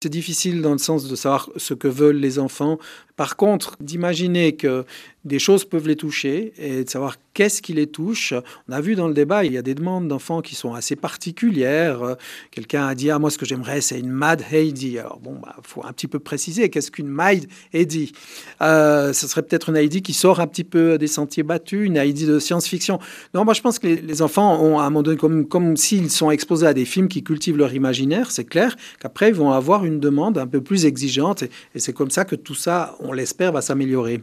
C'est difficile dans le sens de savoir ce que veulent les enfants. Par contre, d'imaginer que des choses peuvent les toucher et de savoir qu'est-ce qui les touche. On a vu dans le débat, il y a des demandes d'enfants qui sont assez particulières. Quelqu'un a dit, moi, ce que j'aimerais, c'est une Mad Heidi. Alors, faut un petit peu préciser, qu'est-ce qu'une Mad Heidi? Ce serait peut-être une Heidi qui sort un petit peu des sentiers battus, une Heidi de science-fiction. Non, moi, je pense que les enfants ont, à un moment donné, comme s'ils sont exposés à des films qui cultivent leur imaginaire, c'est clair qu'après, ils vont avoir une demande un peu plus exigeante. Et c'est comme ça que tout ça, on l'espère, va s'améliorer.